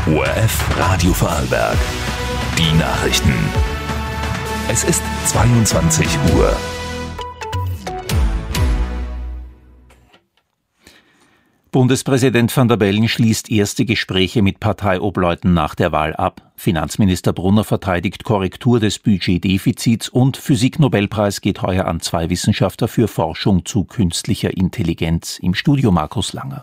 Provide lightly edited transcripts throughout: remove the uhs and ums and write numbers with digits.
ORF Radio Vorarlberg. Die Nachrichten. Es ist 22 Uhr. Bundespräsident Van der Bellen schließt erste Gespräche mit Parteiobleuten nach der Wahl ab. Finanzminister Brunner verteidigt Korrektur des Budgetdefizits und Physiknobelpreis geht heuer an 2 Wissenschaftler für Forschung zu künstlicher Intelligenz. Im Studio Markus Langer.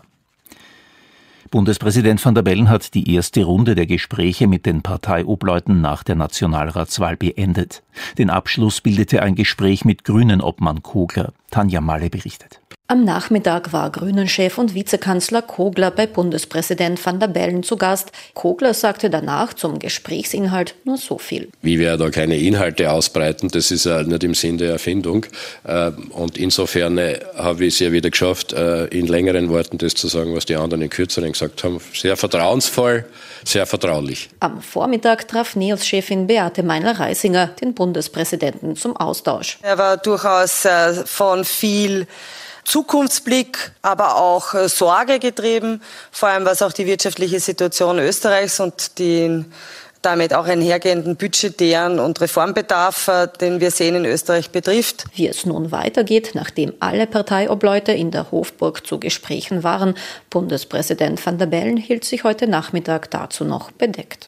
Bundespräsident Van der Bellen hat die erste Runde der Gespräche mit den Parteiobleuten nach der Nationalratswahl beendet. Den Abschluss bildete ein Gespräch mit Grünen-Obmann Kogler. Tanja Malle berichtet. Am Nachmittag war Grünen-Chef und Vizekanzler Kogler bei Bundespräsident Van der Bellen zu Gast. Kogler sagte danach zum Gesprächsinhalt nur so viel. Wie wir da keine Inhalte ausbreiten, das ist ja nicht im Sinn der Erfindung. Und insofern habe ich es ja wieder geschafft, in längeren Worten das zu sagen, was die anderen in kürzeren gesagt haben. Sehr vertrauensvoll, sehr vertraulich. Am Vormittag traf NEOS-Chefin Beate Meinl-Reisinger den Bundespräsidenten zum Austausch. Er war durchaus von viel Zukunftsblick, aber auch Sorge getrieben, vor allem was auch die wirtschaftliche Situation Österreichs und den damit auch einhergehenden budgetären und Reformbedarf, den wir sehen in Österreich, betrifft. Wie es nun weitergeht, nachdem alle Parteiobleute in der Hofburg zu Gesprächen waren, Bundespräsident Van der Bellen hielt sich heute Nachmittag dazu noch bedeckt.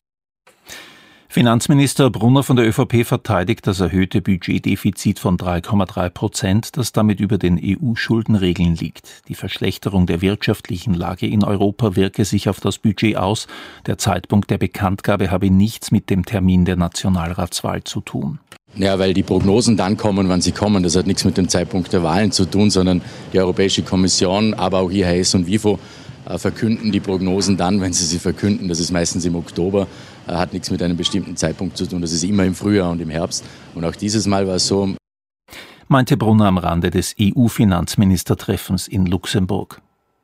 Finanzminister Brunner von der ÖVP verteidigt das erhöhte Budgetdefizit von 3,3%, das damit über den EU-Schuldenregeln liegt. Die Verschlechterung der wirtschaftlichen Lage in Europa wirke sich auf das Budget aus. Der Zeitpunkt der Bekanntgabe habe nichts mit dem Termin der Nationalratswahl zu tun. Ja, weil die Prognosen dann kommen, wann sie kommen. Das hat nichts mit dem Zeitpunkt der Wahlen zu tun, sondern die Europäische Kommission, aber auch IHS und WIFO verkünden die Prognosen dann, wenn sie verkünden. Das ist meistens im Oktober, hat nichts mit einem bestimmten Zeitpunkt zu tun. Das ist immer im Frühjahr und im Herbst. Und auch dieses Mal war es so. Meinte Brunner am Rande des EU-Finanzministertreffens in Luxemburg.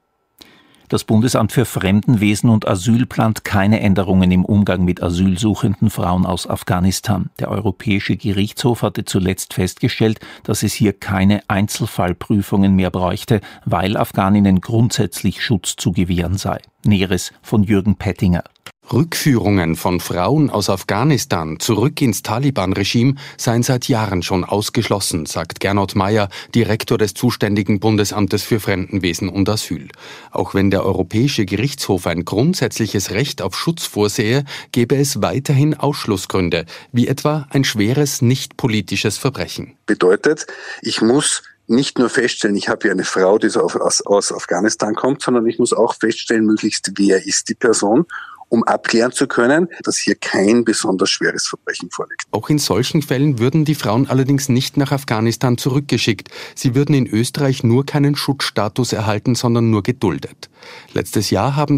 Das Bundesamt für Fremdenwesen und Asyl plant keine Änderungen im Umgang mit asylsuchenden Frauen aus Afghanistan. Der Europäische Gerichtshof hatte zuletzt festgestellt, dass es hier keine Einzelfallprüfungen mehr bräuchte, weil Afghaninnen grundsätzlich Schutz zu gewähren sei. Näheres von Jürgen Pettinger. Rückführungen von Frauen aus Afghanistan zurück ins Taliban-Regime seien seit Jahren schon ausgeschlossen, sagt Gernot Meyer, Direktor des zuständigen Bundesamtes für Fremdenwesen und Asyl. Auch wenn der Europäische Gerichtshof ein grundsätzliches Recht auf Schutz vorsehe, gäbe es weiterhin Ausschlussgründe, wie etwa ein schweres nicht-politisches Verbrechen. Bedeutet, ich muss nicht nur feststellen, ich habe hier eine Frau, die aus Afghanistan kommt, sondern ich muss auch feststellen, möglichst wer ist die Person, um abklären zu können, dass hier kein besonders schweres Verbrechen vorliegt. Auch in solchen Fällen würden die Frauen allerdings nicht nach Afghanistan zurückgeschickt. Sie würden in Österreich nur keinen Schutzstatus erhalten, sondern nur geduldet. Letztes Jahr haben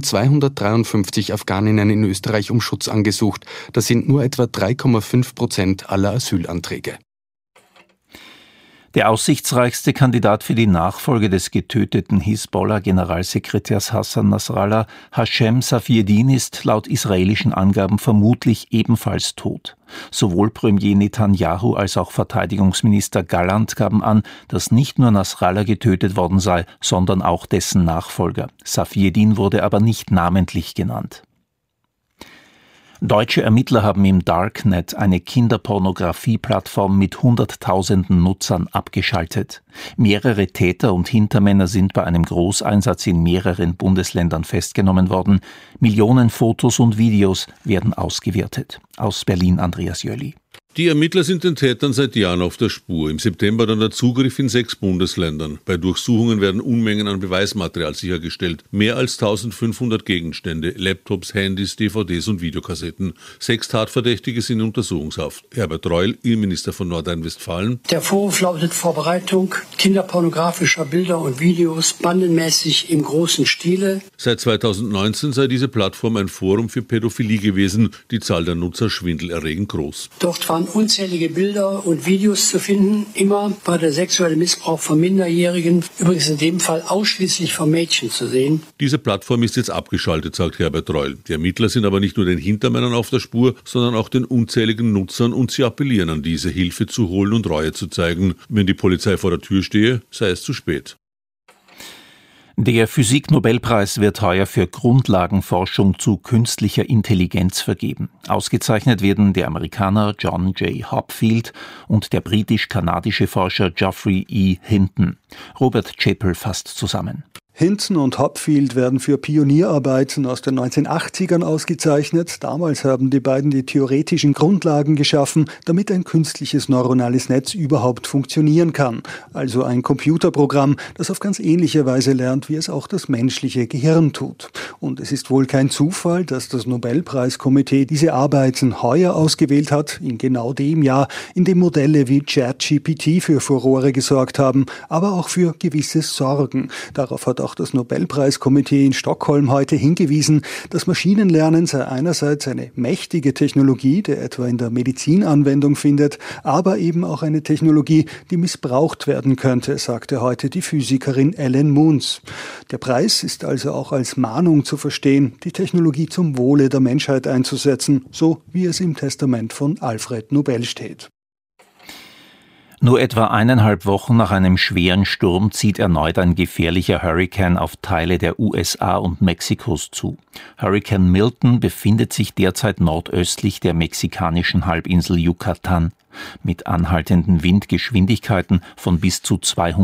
253 Afghaninnen in Österreich um Schutz angesucht. Das sind nur etwa 3,5% aller Asylanträge. Der aussichtsreichste Kandidat für die Nachfolge des getöteten Hisbollah-Generalsekretärs Hassan Nasrallah, Hashem Safieddin, ist laut israelischen Angaben vermutlich ebenfalls tot. Sowohl Premier Netanyahu als auch Verteidigungsminister Gallant gaben an, dass nicht nur Nasrallah getötet worden sei, sondern auch dessen Nachfolger. Safieddin wurde aber nicht namentlich genannt. Deutsche Ermittler haben im Darknet eine Kinderpornografie-Plattform mit Hunderttausenden Nutzern abgeschaltet. Mehrere Täter und Hintermänner sind bei einem Großeinsatz in mehreren Bundesländern festgenommen worden. Millionen Fotos und Videos werden ausgewertet. Aus Berlin Andreas Jöli. Die Ermittler sind den Tätern seit Jahren auf der Spur. Im September dann der Zugriff in 6 Bundesländern. Bei Durchsuchungen werden Unmengen an Beweismaterial sichergestellt. Mehr als 1500 Gegenstände, Laptops, Handys, DVDs und Videokassetten. 6 Tatverdächtige sind in Untersuchungshaft. Herbert Reul, Innenminister von Nordrhein-Westfalen. Der Vorwurf lautet Vorbereitung kinderpornografischer Bilder und Videos bandenmäßig im großen Stile. Seit 2019 sei diese Plattform ein Forum für Pädophilie gewesen. Die Zahl der Nutzer schwindelerregend groß. Dort waren unzählige Bilder und Videos zu finden. Immer war der sexuelle Missbrauch von Minderjährigen, übrigens in dem Fall ausschließlich von Mädchen zu sehen. Diese Plattform ist jetzt abgeschaltet, sagt Herbert Reul. Die Ermittler sind aber nicht nur den Hintermännern auf der Spur, sondern auch den unzähligen Nutzern und sie appellieren an diese, Hilfe zu holen und Reue zu zeigen. Wenn die Polizei vor der Tür stehe, sei es zu spät. Der Physik-Nobelpreis wird heuer für Grundlagenforschung zu künstlicher Intelligenz vergeben. Ausgezeichnet werden der Amerikaner John J. Hopfield und der britisch-kanadische Forscher Geoffrey E. Hinton. Robert Chappell fasst zusammen. Hinton und Hopfield werden für Pionierarbeiten aus den 1980ern ausgezeichnet. Damals haben die beiden die theoretischen Grundlagen geschaffen, damit ein künstliches neuronales Netz überhaupt funktionieren kann. Also ein Computerprogramm, das auf ganz ähnliche Weise lernt, wie es auch das menschliche Gehirn tut. Und es ist wohl kein Zufall, dass das Nobelpreiskomitee diese Arbeiten heuer ausgewählt hat, in genau dem Jahr, in dem Modelle wie ChatGPT für Furore gesorgt haben, aber auch für gewisse Sorgen. Darauf hat auch das Nobelpreiskomitee in Stockholm heute hingewiesen, das Maschinenlernen sei einerseits eine mächtige Technologie, die etwa in der Medizin Anwendung findet, aber eben auch eine Technologie, die missbraucht werden könnte, sagte heute die Physikerin Ellen Moons. Der Preis ist also auch als Mahnung zu verstehen, die Technologie zum Wohle der Menschheit einzusetzen, so wie es im Testament von Alfred Nobel steht. Nur etwa 1,5 Wochen nach einem schweren Sturm zieht erneut ein gefährlicher Hurrikan auf Teile der USA und Mexikos zu. Hurrikan Milton befindet sich derzeit nordöstlich der mexikanischen Halbinsel Yucatan. Mit anhaltenden Windgeschwindigkeiten von bis zu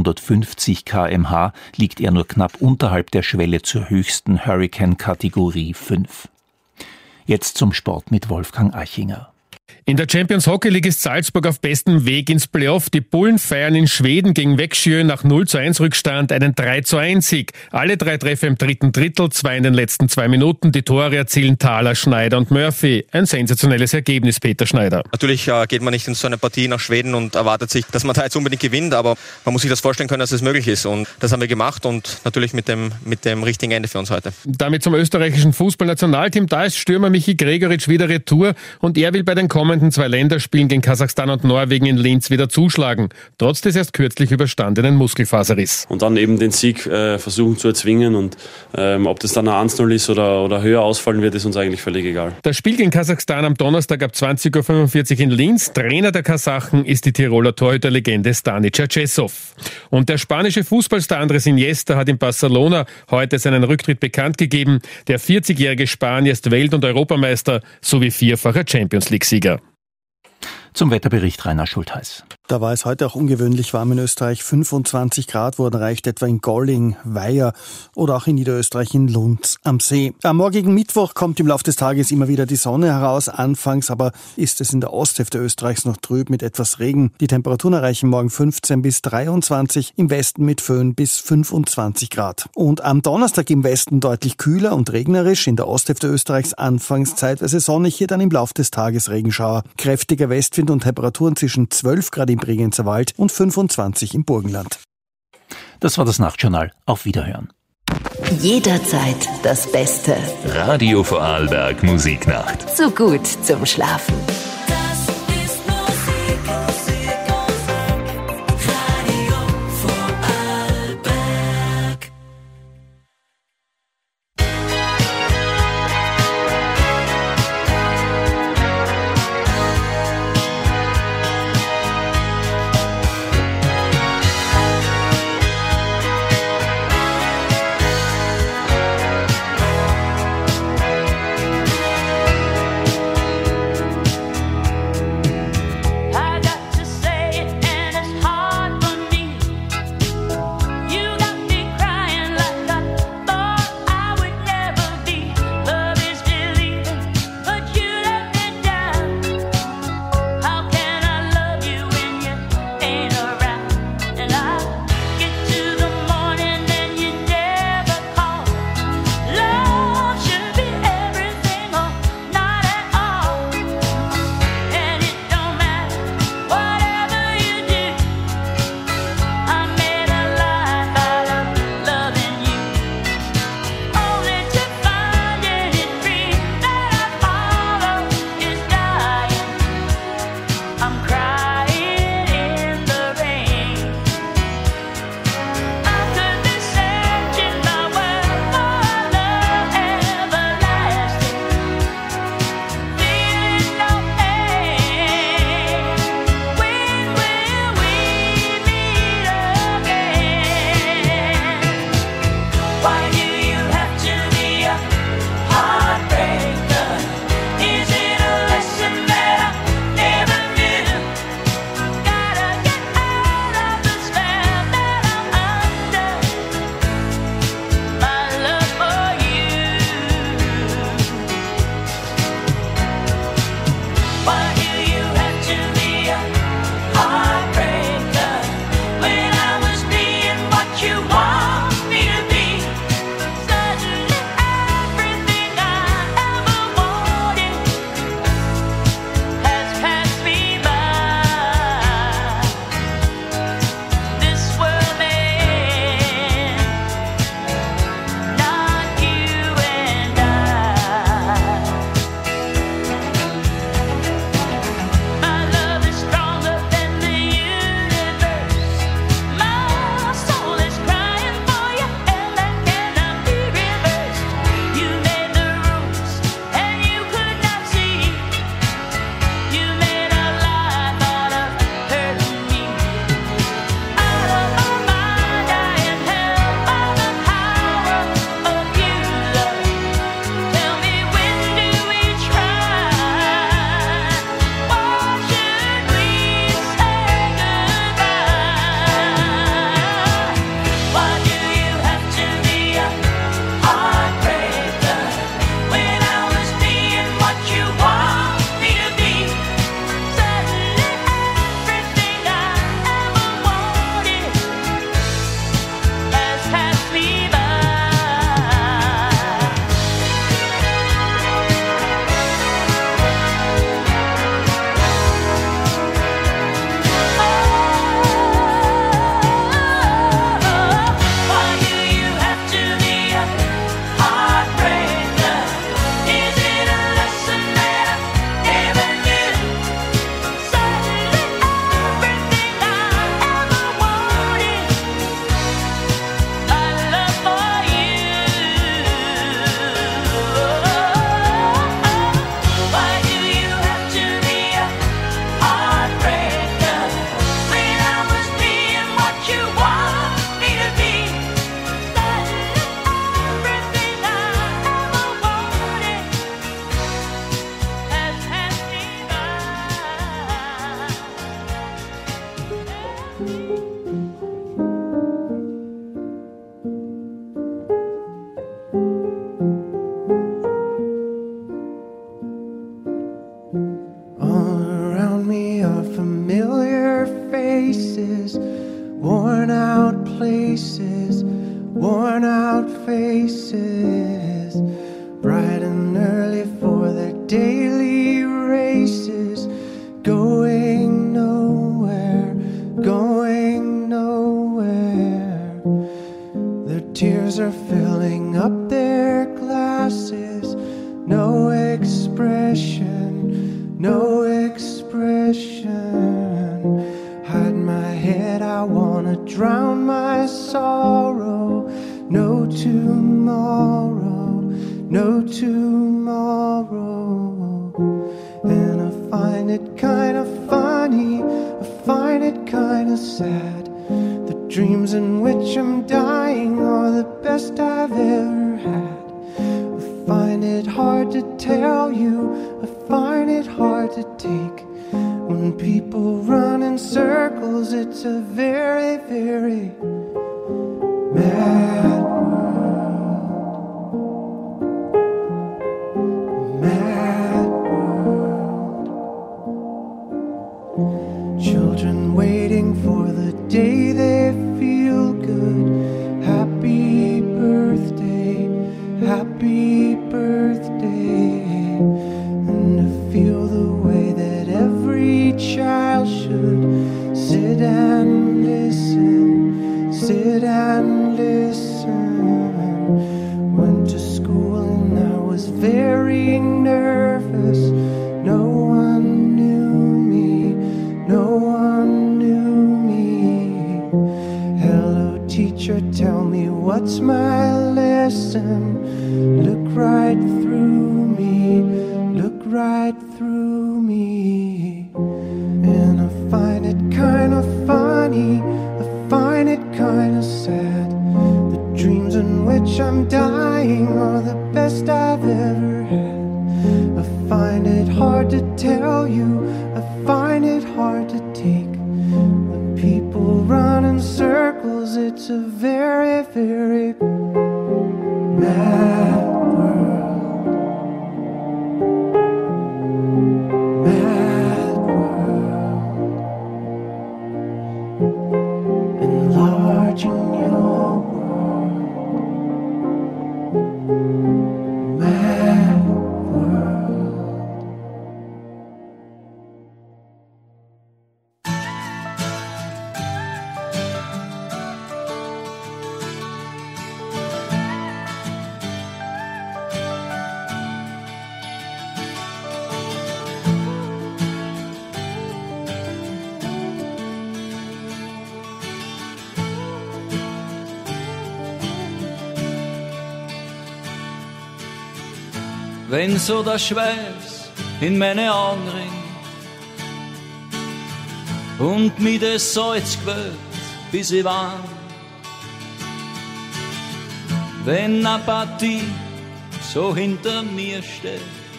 250 km/h liegt er nur knapp unterhalb der Schwelle zur höchsten Hurrikan-Kategorie 5. Jetzt zum Sport mit Wolfgang Eichinger. In der Champions Hockey League ist Salzburg auf bestem Weg ins Playoff. Die Bullen feiern in Schweden gegen Växjö nach 0:1 Rückstand einen 3:1-Sieg. Alle 3 Treffer im dritten Drittel, 2 in den letzten 2 Minuten. Die Tore erzielen Thaler, Schneider und Murphy. Ein sensationelles Ergebnis, Peter Schneider. Natürlich geht man nicht in so eine Partie nach Schweden und erwartet sich, dass man da jetzt unbedingt gewinnt, aber man muss sich das vorstellen können, dass es möglich ist. Und das haben wir gemacht und natürlich mit dem richtigen Ende für uns heute. Damit zum österreichischen Fußballnationalteam. Da ist Stürmer Michi Gregoritsch wieder retour und er will bei den kommenden 2 Länderspielen gegen Kasachstan und Norwegen in Linz wieder zuschlagen, trotz des erst kürzlich überstandenen Muskelfaserriss. Und dann eben den Sieg versuchen zu erzwingen und ob das dann ein 1:0 ist oder höher ausfallen wird, ist uns eigentlich völlig egal. Das Spiel gegen Kasachstan am Donnerstag ab 20:45 Uhr in Linz. Trainer der Kasachen ist die Tiroler Torhüterlegende Stani Tschetschesow. Und der spanische Fußballstar Andrés Iniesta hat in Barcelona heute seinen Rücktritt bekannt gegeben. Der 40-jährige Spanier ist Welt- und Europameister sowie 4-facher Champions-League-Sieger. Zum Wetterbericht Rainer Schultheiß. Da war es heute auch ungewöhnlich warm in Österreich. 25 Grad wurden erreicht, etwa in Golling, Weiher oder auch in Niederösterreich in Lund am See. Am morgigen Mittwoch kommt im Laufe des Tages immer wieder die Sonne heraus. Anfangs aber ist es in der Osthälfte Österreichs noch trüb mit etwas Regen. Die Temperaturen erreichen morgen 15 bis 23, im Westen mit Föhn bis 25 Grad. Und am Donnerstag im Westen deutlich kühler und regnerisch. In der Osthälfte Österreichs anfangs zeitweise sonnig, hier dann im Laufe des Tages Regenschauer. Kräftiger Westwind und Temperaturen zwischen 12 Grad im Bregenzer Wald und 25 im Burgenland. Das war das Nachtjournal. Auf Wiederhören. Jederzeit das Beste. Radio Vorarlberg Musiknacht. So gut zum Schlafen. places, worn out faces, bright and early for their daily races, going nowhere, going nowhere. Their tears are filling up their glasses, no expression, no expression. Hide my head, I wanna drown my sorrow. No tomorrow, no tomorrow. And I find it kind of funny, I find it kind of sad. The dreams in which I'm dying are the best I've ever had. I find it hard to tell you, I find it hard to take. When people run in circles, it's a very, very mad world. Mad world. Children waiting for the day they feel good. Happy birthday, happy birthday. And to feel the way that every child should sit and listen, sit and listen. Went to school and I was very nervous. No one knew me, no one knew me. Hello teacher, tell me what's my lesson. Look right through me, look right through me. And I find it kind of funny, I find it kind of sad. The dreams in which I'm dying are the best I've ever had. I find it hard to tell you, I find it hard to take. When people run in circles, it's a very, very mad world. Mad world. Enlarging your world. Mad world. Wenn so der Schweiß in meine Augen rinnt und mir das Salz quält, bis ich warm. Wenn eine Partie so hinter mir steht,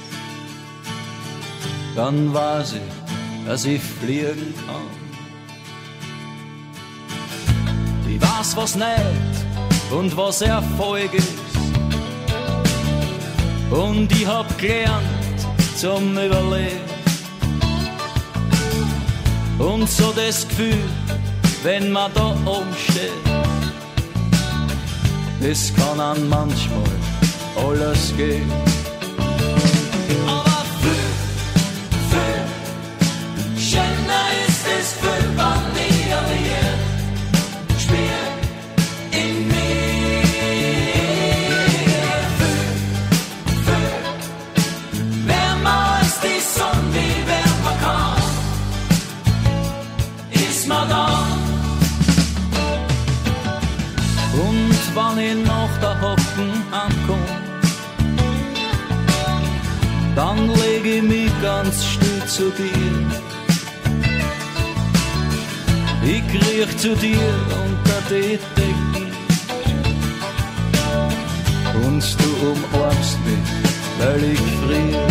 dann weiß ich, dass ich fliegen kann. Ich weiß, was nicht und was Erfolg ist. Und ich hab gelernt zum Überleben. Und so das Gefühl, wenn man da oben steht, das kann einem manchmal alles gehen. Aber viel, viel schöner ist es Gefühl, wenn ich allein spiel in mir. Und wenn ich nach der Hocken ankomm, dann leg ich mich ganz still zu dir. Ich kriech zu dir unter die Decken und du umarmst mich, weil ich friere.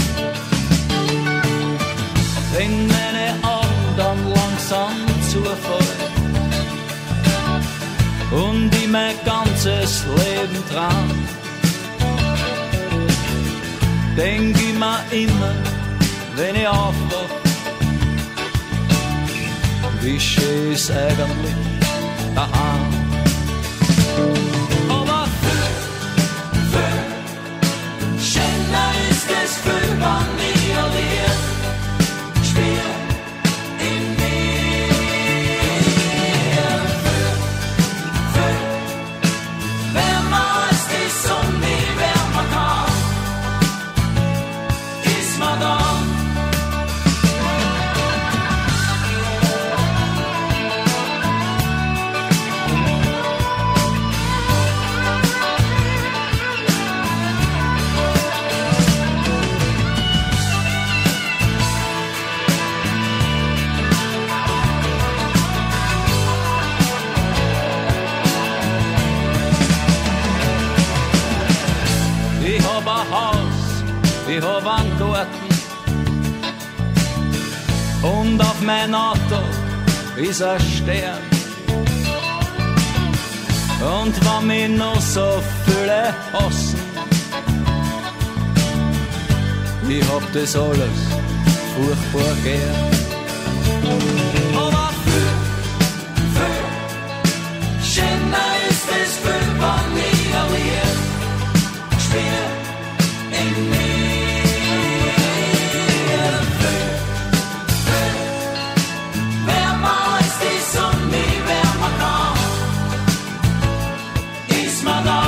Wenn meine Augen dann langsam zufallen und ich mein ganzes Leben dran, denk ich mir immer, wenn ich aufwach, wie schön ist eigentlich daheim. ich hab einen Garten. Und auf mein Auto ist ein Stern. Und wenn mich noch so viele hassen, ich hab das alles furchtbar gern. Aber viel schöner ist es viel, wenn ich ein Lied spiel in mir. Viel wärmer als die Sonne, wärmer kann, ist man da.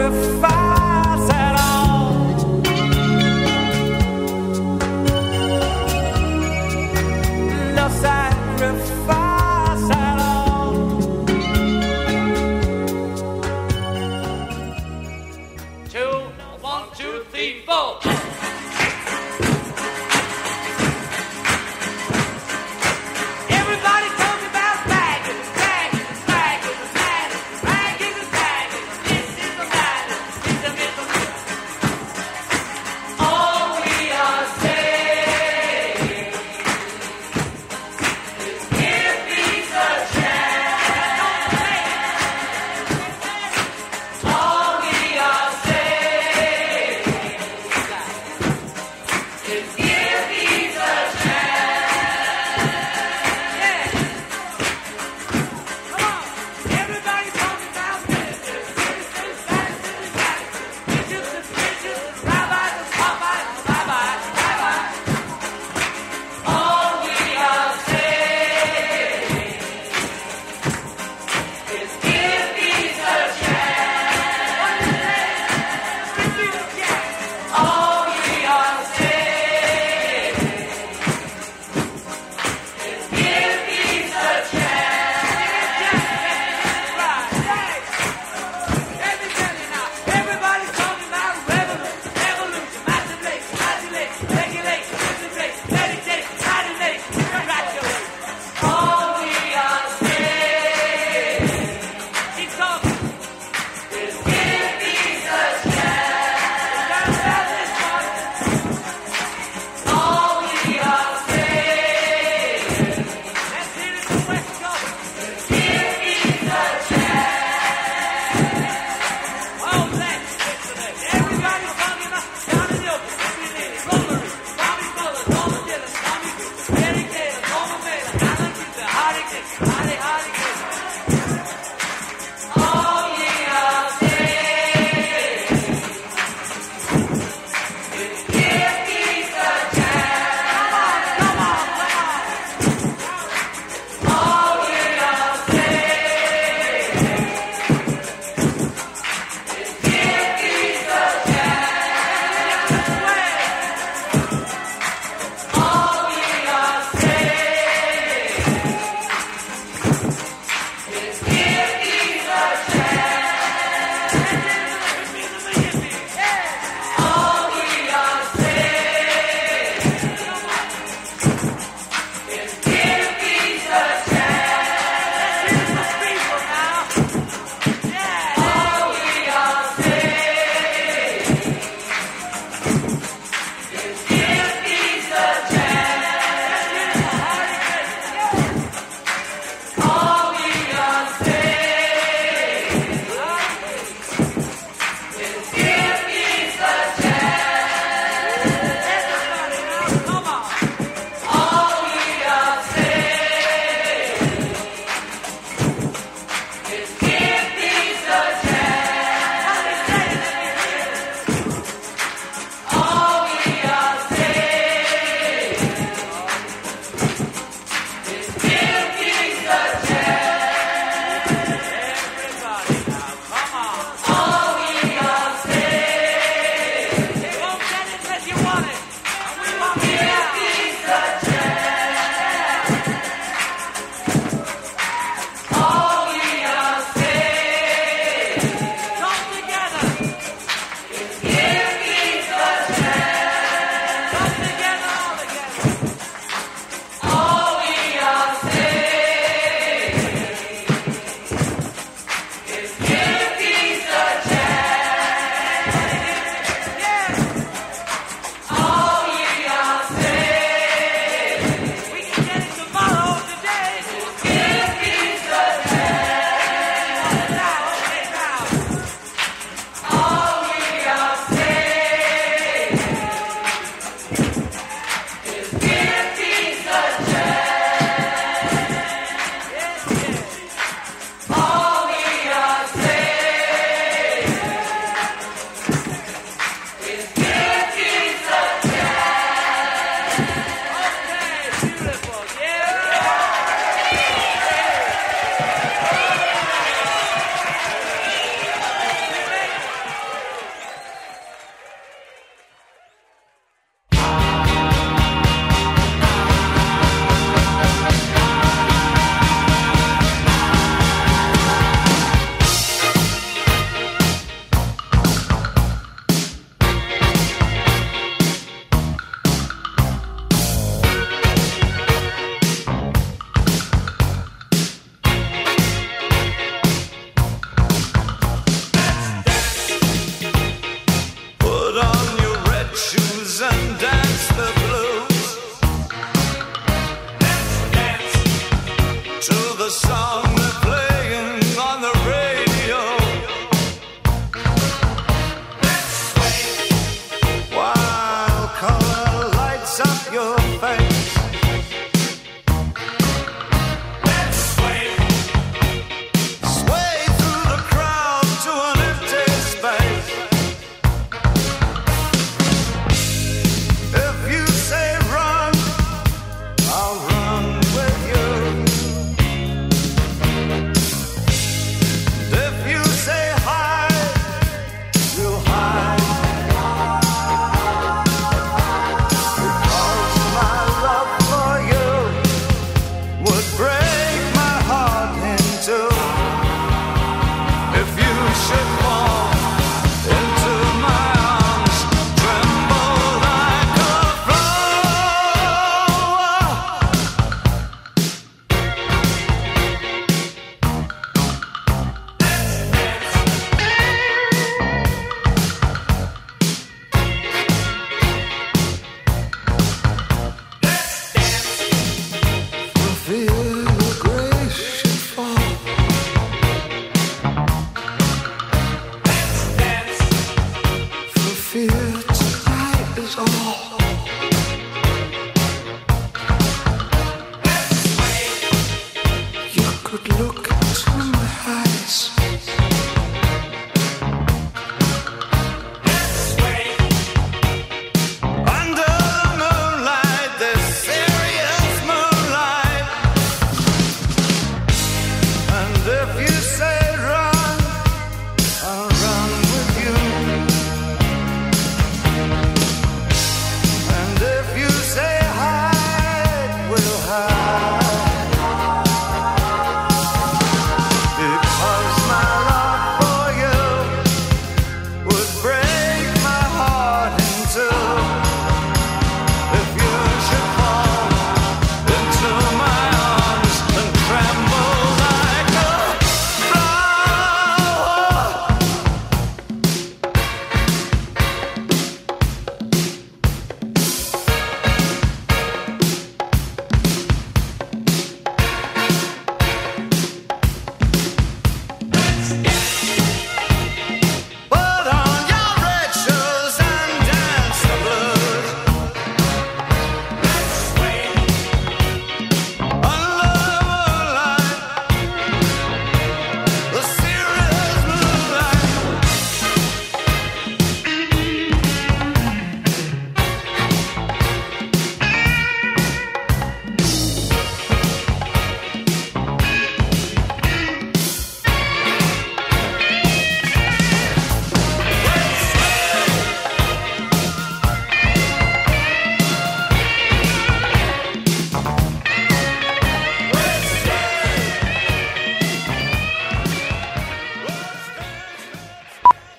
sacrifice at all. No sacrifice at all. 2, 1, 2, 3, 4.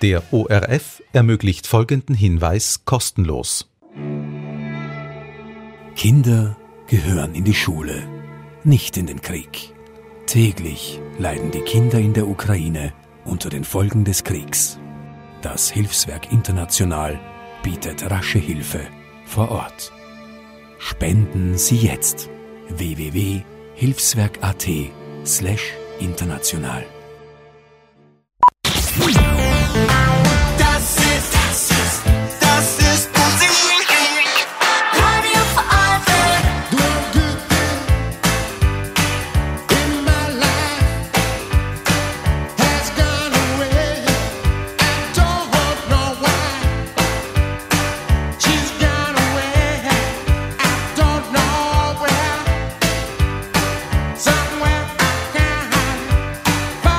Der ORF ermöglicht folgenden Hinweis kostenlos. Kinder gehören in die Schule, nicht in den Krieg. Täglich leiden die Kinder in der Ukraine unter den Folgen des Kriegs. Das Hilfswerk International bietet rasche Hilfe vor Ort. Spenden Sie jetzt www.hilfswerk.at/international. Find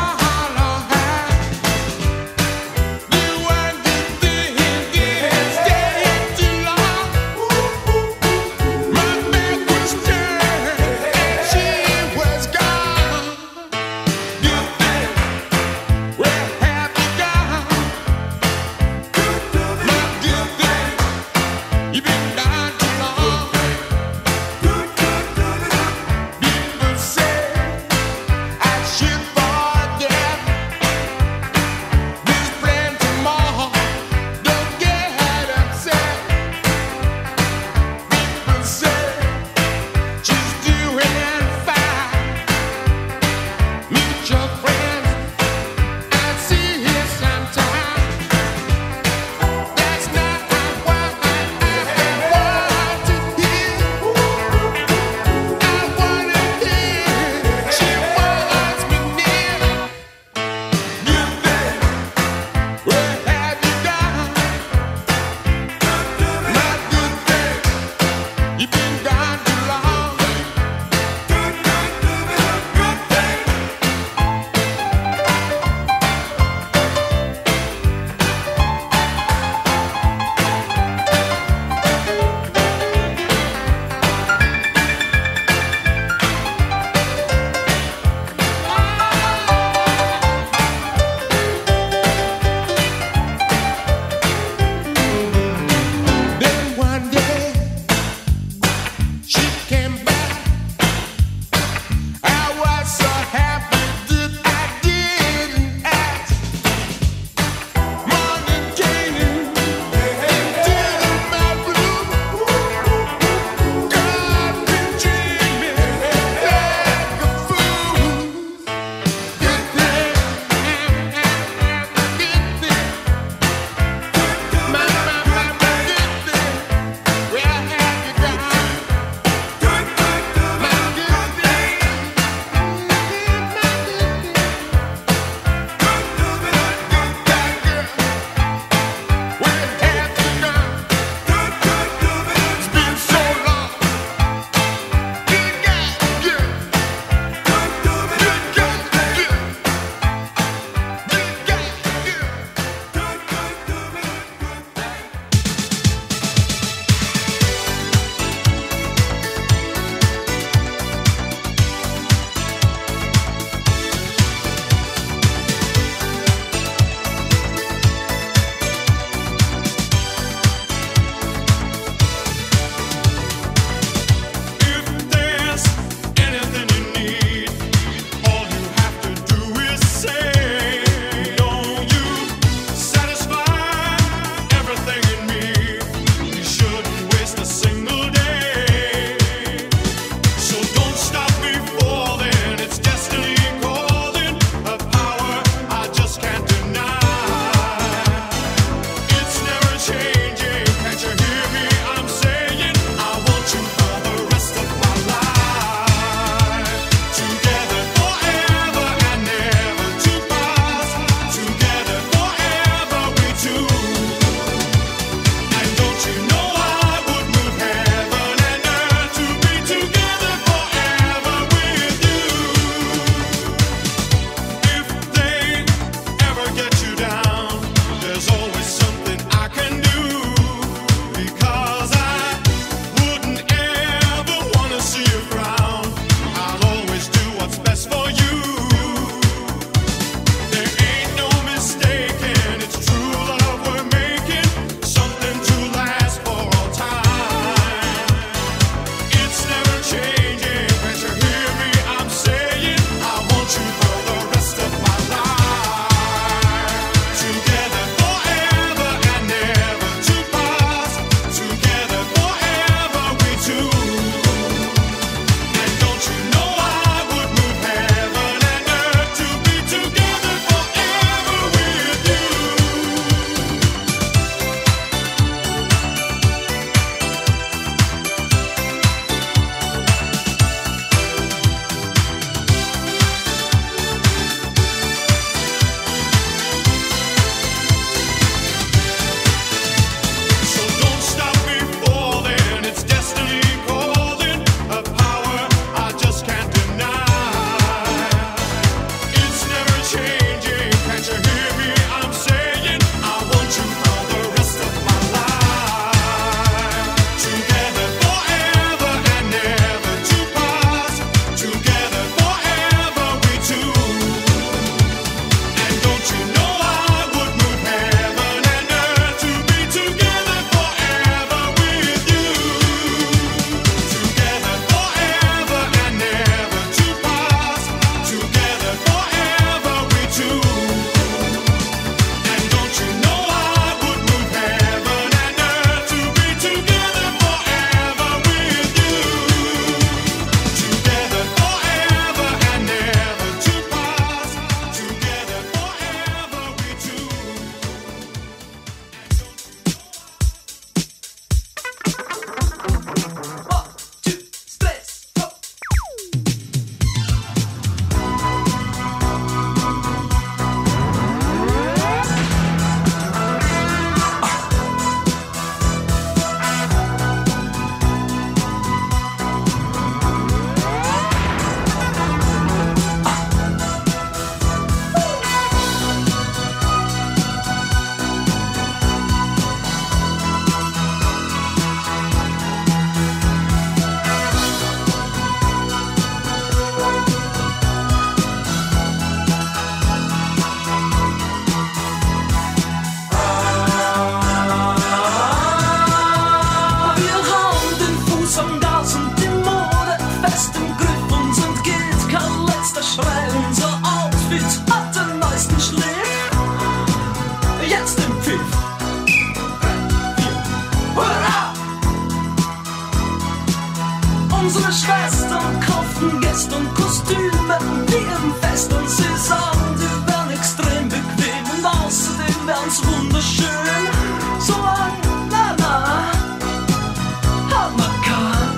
Unsere Schwestern kauften gestern Kostüme, die im Fest und sie sagen, die wären extrem bequem und außerdem wären's wunderschön. So ein Nana hat man kein.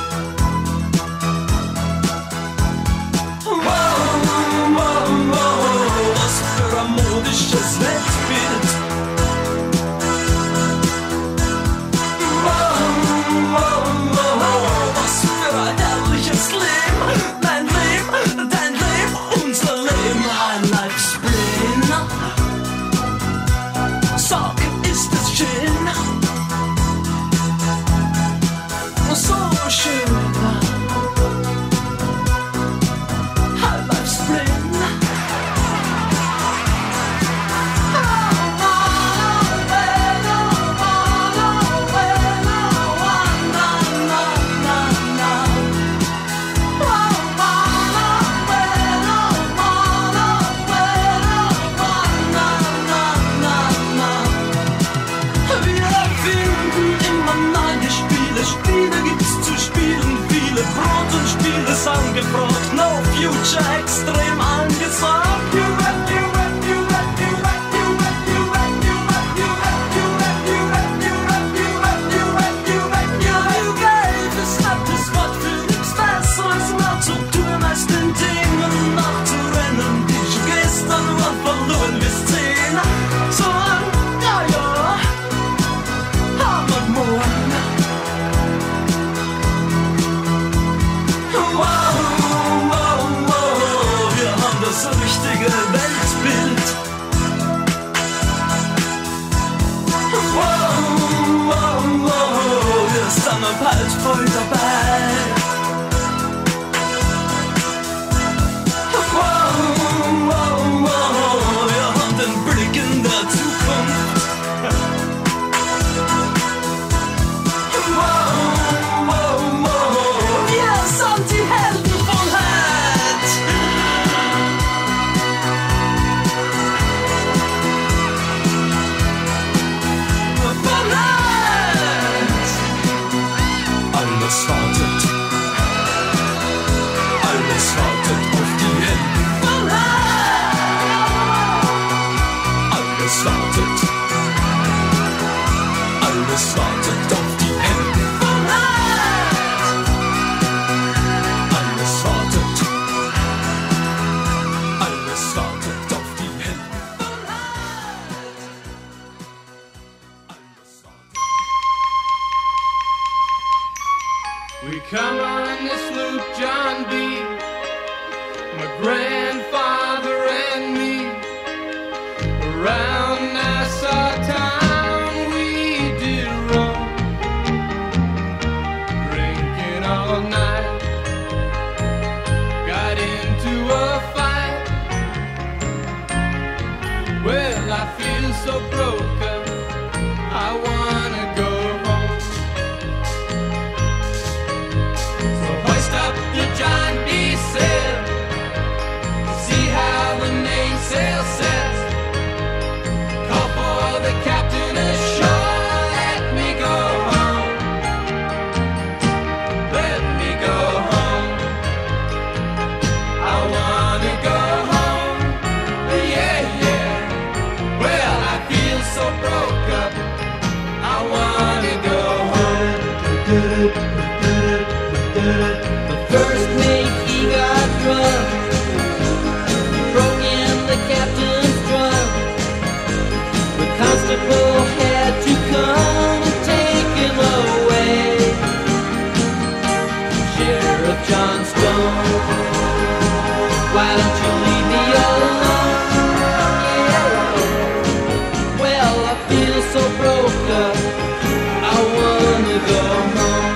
Wow, wow, wow, was für ein modisches Weltbild. Angefragt, no future, extrem angesagt. You rap, you rap, you rap, you rap, you rap, you rap, you rap, you rap, you rap, you rap, you rap, you rap, you rap, you rap, you rap. You gave es ab, das Wort für nichts Besseres mehr zu tun, als den Dingen nachzurennen, die schon gestern waren verloren bis 10. So ein, ja, ja, haben wir morgen. Das richtige Weltbild. Wow, wow, wow, wir sind ab halt voll dabei. Wow, wow, wow, wir haben den Blick in der Zukunft. Wow, wow, wow, wir sind die Helden von heute. Alles wartet auf die Hände. Alles wartet auf die Hände. Alles wartet auf die Hände. We come on this loop, John B., my grandfather and me. Around Nassau town we did roam. feel so broke up. I wanna go home. So hoist up your John B. sail. See how the mainsail sets. Call for the captain ashore. Let me go home. Let me go home. I wanna go home. Yeah, yeah. Well, I feel so broke up. I wanna go home. The first mate, he got drunk. He broke in the captain's drum. The constable had to come and take him away. Sheriff John Stone, why don't you leave me alone? Yeah. Well, I feel so broke up. I wanna go home.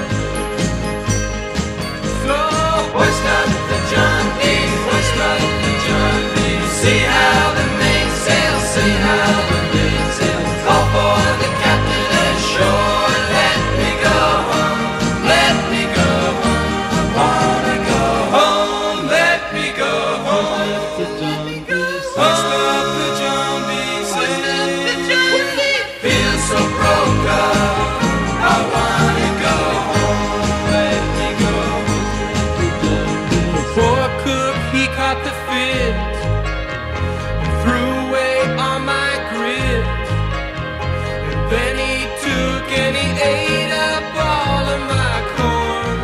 So hoist up the John B. Hoist up the John B. See how the mainsail, see how the mainsail. Call for the captain ashore. Let me go home. Let me go home. I wanna go home. Let me go home. Hoist up the John B. Feel so broke up. I wanna go home. Let me go home. The poor cook, he caught the fit and threw away all my grit. And then he took and he ate up all of my corn.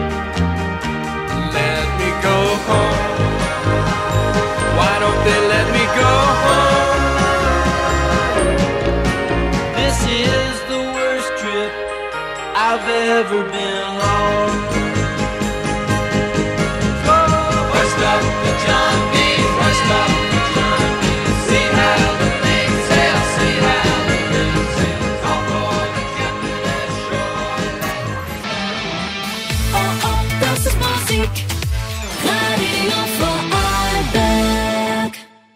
Let me go home. Why don't they let me go home? This is the worst trip I've ever been on. Hoist up the John B. Hoist up the John B. See how the mainsail, see how the mainsail. Call for the captain ashore. Oh, oh, das ist Musik. Radio Vorarlberg.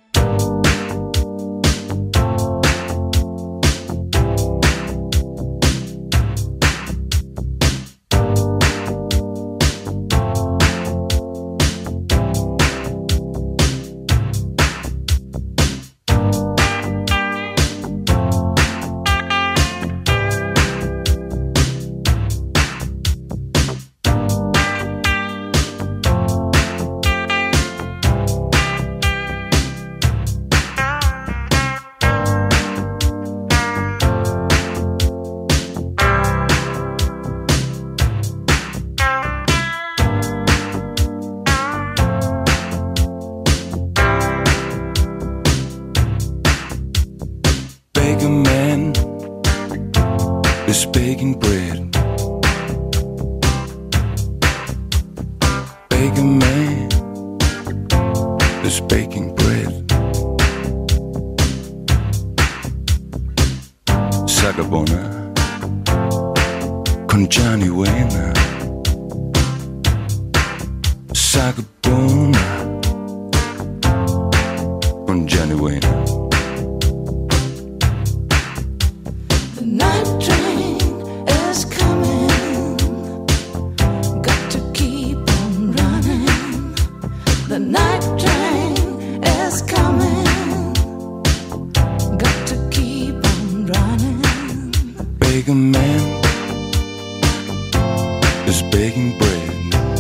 Beggar man is baking bread. Beggar man is baking bread. Sagabona con Johnny Wayne. Sagabona con Johnny Wayne. The night train is coming. Got to keep on running. The night train is coming. Got to keep on running. Beggar man is baking bread.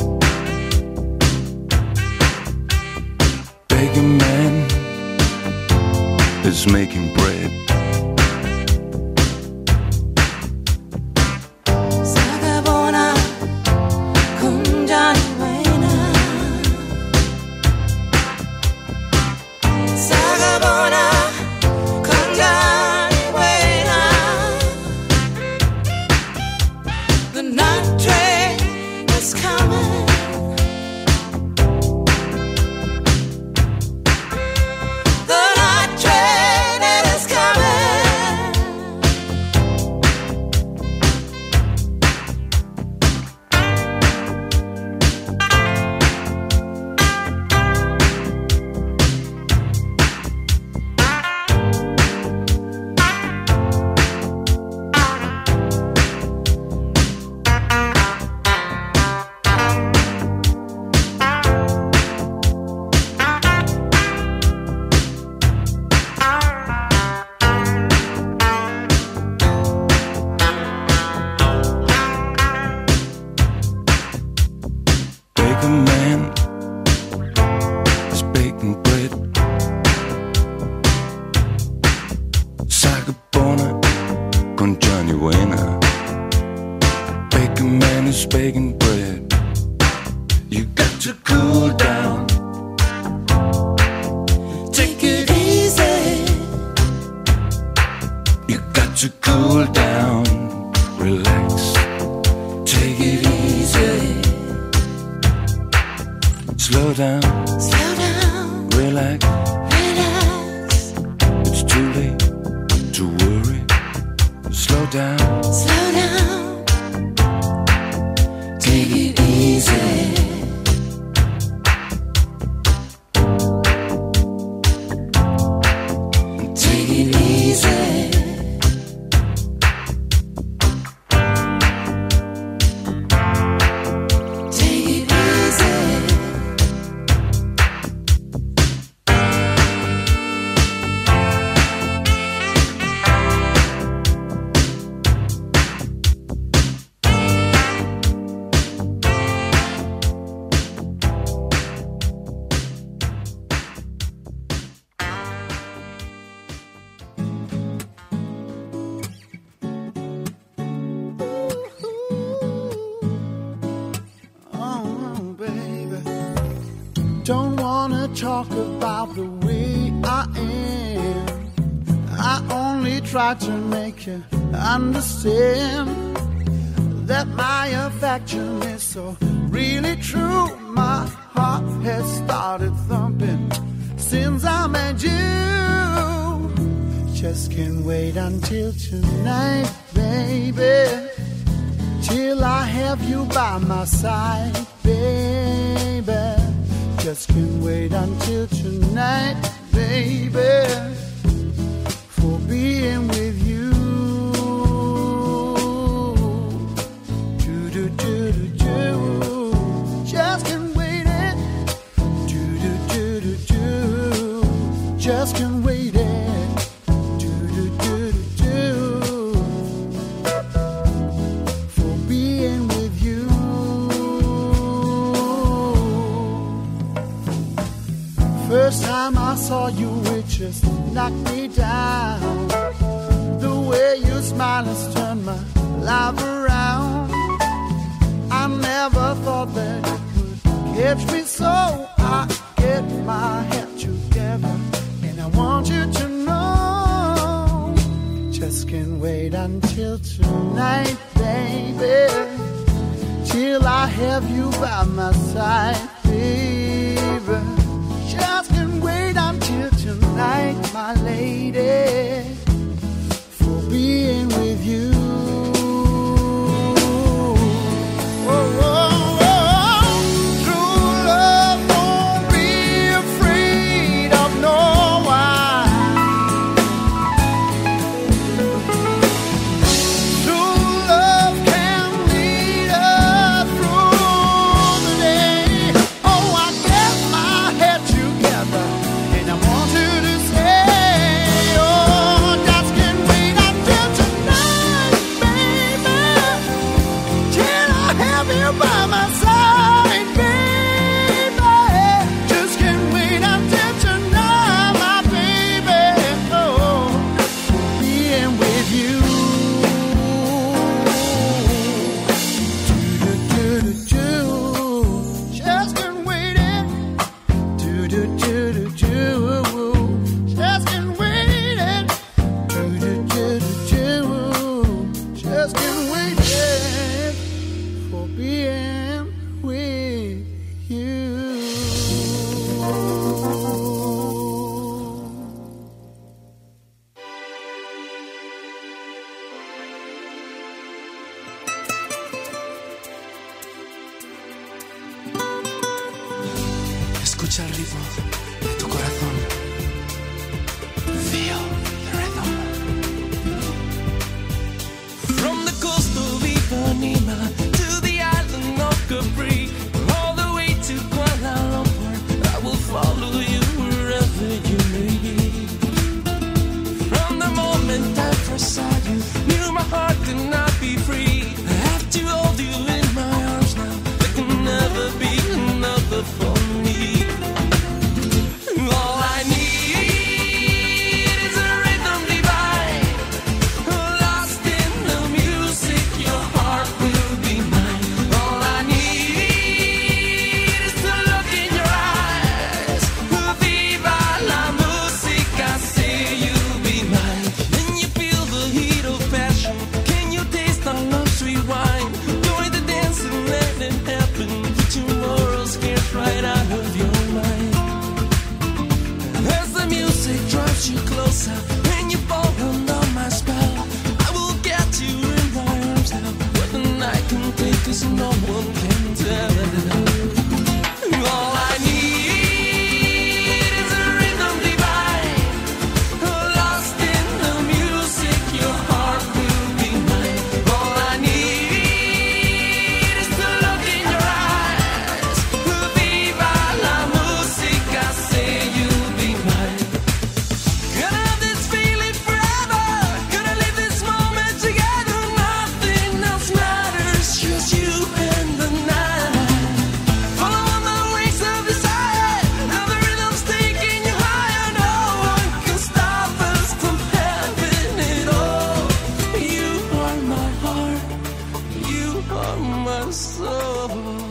Beggar man is making bread. Sagabona con Johnny Wayne. Sagabona con Johnny Wayne. The night train is coming. The night train is coming. con Johnny Winner. Baker man is baking bread. You got to cool down. Take it easy. You got to cool down. Relax. Take it easy. Slow down. Slow down. Relax. Relax. It's too late to worry. Slow down. Slow down. Take it easy. Take it easy. Don't wanna talk about the way I am. I only try to make you understand that my affection is so really true. My heart has started thumping since I met you. Just can't wait until tonight, baby, till I have you by my side, baby. Just can't wait until tonight, baby, for being with you. Do do do do do. Just can't wait it. Do do do do do. Just can't wait it. Do do do do do. For being with you. First time I saw you, it just knocked me down. The way you smile has turned my life around. I never thought that it would catch me, so I get my head together and I want you to know. Just can't wait until tonight, baby, till I have you by my side, baby. Just can't wait until tonight, my lady, for being with you. Oh, oh, oh. True love won't be afraid of no one. True love can lead us through the day. Oh, I get my head together and I want you to say, oh, just can't wait until tonight, baby, till I have you by my side, baby. Just can't wait until tonight, my baby, oh, for being with you. Do do do do do. Just can't wait it. Do do do do do. Just can't wait it. Do do do do do. Just can't wait it for being with you. Escucha el ritmo de tu corazón. Feel the rhythm. From the coast of Ipanema to the island of Capri, all the way to Kuala Lumpur, I will follow you wherever you may be. From the moment I first saw you, knew my heart could not be free. I have to hold you in my arms now. There can never be another for me. push you closer and you fall under my spell. I will get you in my arms now. What the night can take us, no one can tell. All I need is a rhythm divine, lost in the music. Your heart will be mine. All I need is to look in your eyes. Viva la musica, say you'll be mine. Gonna have this feeling forever. Gonna live this moment together. Nothing else matters, just you and the night. Follow the wings of desire. Now the rhythm's taking you higher. No one can stop us from having it all. You are my heart. You are my soul.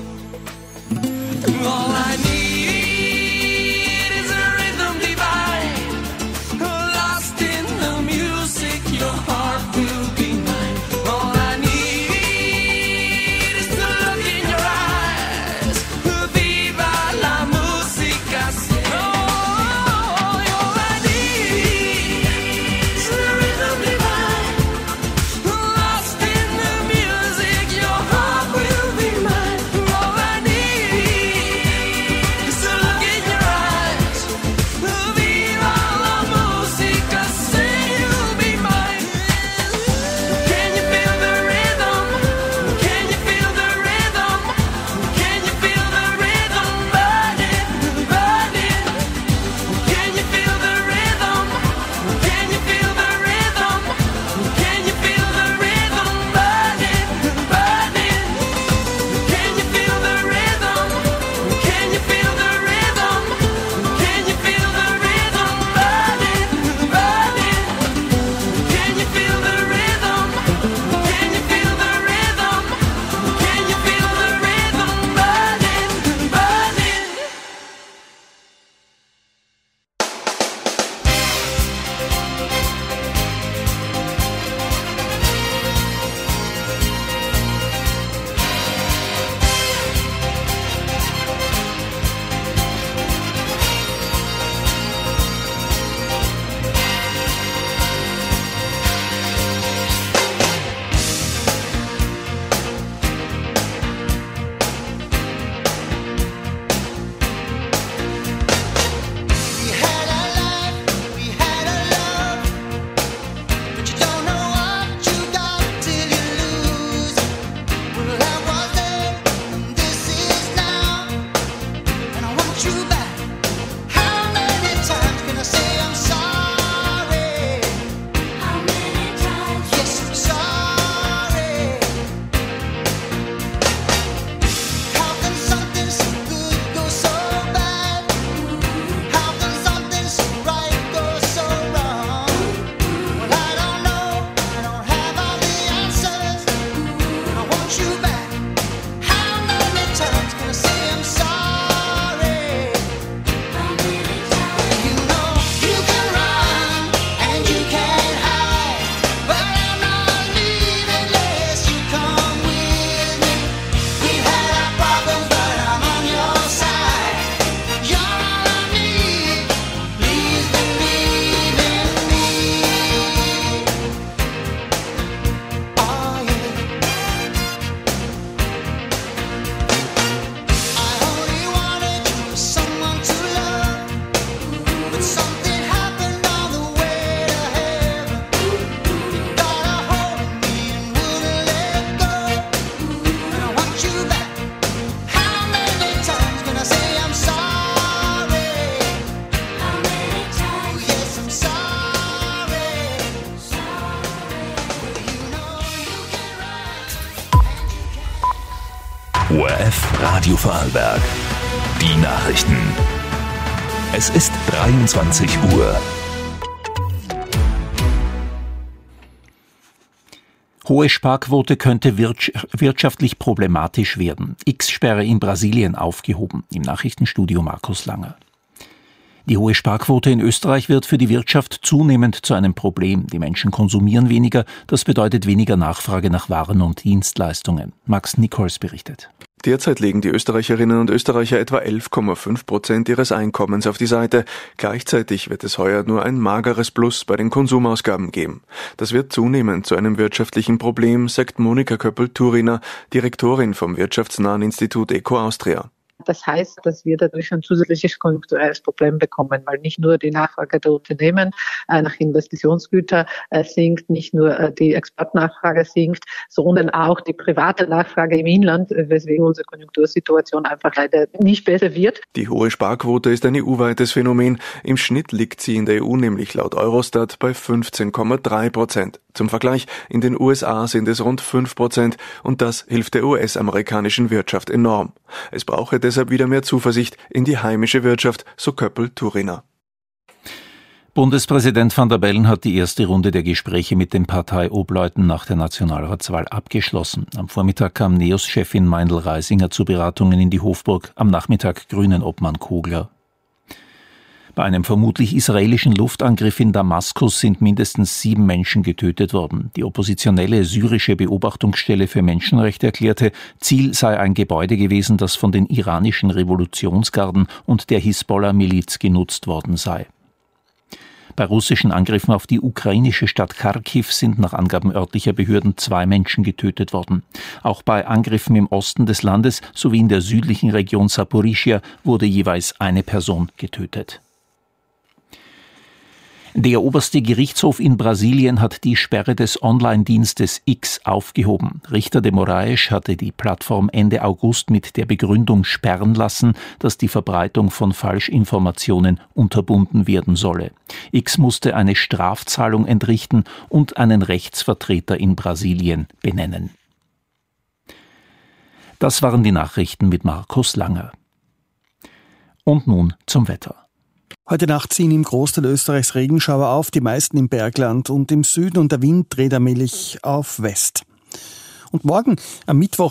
All I need is a rhythm divine, lost in the music. Your heart will be mine. All I need is to look in your eyes. Viva la musica, say. Oh, all I need is a rhythm divine, lost in the music. Your heart will be mine. All I need is to look in your eyes. Viva la musica, say you'll be mine. Can you feel the rhythm? Can you feel the rhythm? Can you feel the rhythm burning, burning? Can you feel the rhythm? Can you feel the rhythm? Can you feel the rhythm burning, burning? Can you feel the rhythm? Can you feel the rhythm? Can you feel the rhythm burning, burning? Can you feel the rhythm? Can you feel the rhythm? Can you feel the rhythm burning, burning? We had a life, we had a love, but you don't know what you got till you lose. Well, I was there, and this is now, and I want you back. How many times can I say I'm sorry? How many times? Yes, I'm sorry. How can something so good go so bad? How can something so right go so wrong? Well, I don't know. I don't have all the answers. I want you back. How many times can I say I'm sorry? How many times? You know you can run and you can hide, but I'm not leaving unless you come with me. We've had our problems, but I'm on your side. You're all I need. Please believe in me. Oh yeah. I only wanted you for someone to love, but something happened on the way to heaven. You got a hold of me and wouldn't let go, and I want you back. How many times can I say I'm sorry? How many times? Yes, I'm sorry. ORF Radio Vorarlberg. Die Nachrichten. Es ist 23 Uhr. Hohe Sparquote könnte wirtschaftlich problematisch werden. X-Sperre in Brasilien aufgehoben. Im Nachrichtenstudio Markus Langer. Die hohe Sparquote in Österreich wird für die Wirtschaft zunehmend zu einem Problem. Die Menschen konsumieren weniger, das bedeutet weniger Nachfrage nach Waren und Dienstleistungen. Max Nichols berichtet. Derzeit legen die Österreicherinnen und Österreicher etwa 11,5% ihres Einkommens auf die Seite. Gleichzeitig wird es heuer nur ein mageres Plus bei den Konsumausgaben geben. Das wird zunehmend zu einem wirtschaftlichen Problem, sagt Monika Köppel-Turiner, Direktorin vom wirtschaftsnahen Institut Eco Austria. Das heißt, dass wir dadurch ein zusätzliches konjunkturelles Problem bekommen, weil nicht nur die Nachfrage der Unternehmen nach Investitionsgütern sinkt, nicht nur die Exportnachfrage sinkt, sondern auch die private Nachfrage im Inland, weswegen unsere Konjunktursituation einfach leider nicht besser wird. Die hohe Sparquote ist ein EU-weites Phänomen. Im Schnitt liegt sie in der EU nämlich laut Eurostat bei 15,3%. Zum Vergleich, in den USA sind es rund 5% und das hilft der US-amerikanischen Wirtschaft enorm. Es brauche deshalb wieder mehr Zuversicht in die heimische Wirtschaft, so Köppel-Turiner. Bundespräsident Van der Bellen hat die erste Runde der Gespräche mit den Parteiobleuten nach der Nationalratswahl abgeschlossen. Am Vormittag kam NEOS-Chefin Meindl-Reisinger zu Beratungen in die Hofburg, am Nachmittag Grünen-Obmann Kogler. Bei einem vermutlich israelischen Luftangriff in Damaskus sind mindestens 7 Menschen getötet worden. Die oppositionelle syrische Beobachtungsstelle für Menschenrechte erklärte, Ziel sei ein Gebäude gewesen, das von den iranischen Revolutionsgarden und der Hisbollah-Miliz genutzt worden sei. Bei russischen Angriffen auf die ukrainische Stadt Kharkiv sind nach Angaben örtlicher Behörden 2 Menschen getötet worden. Auch bei Angriffen im Osten des Landes sowie in der südlichen Region Saporischschja wurde jeweils eine Person getötet. Der oberste Gerichtshof in Brasilien hat die Sperre des Online-Dienstes X aufgehoben. Richter de Moraes hatte die Plattform Ende August mit der Begründung sperren lassen, dass die Verbreitung von Falschinformationen unterbunden werden solle. X musste eine Strafzahlung entrichten und einen Rechtsvertreter in Brasilien benennen. Das waren die Nachrichten mit Markus Langer. Und nun zum Wetter. Heute Nacht ziehen im Großteil Österreichs Regenschauer auf, die meisten im Bergland und im Süden, und der Wind dreht allmählich auf West. Und morgen, am Mittwoch,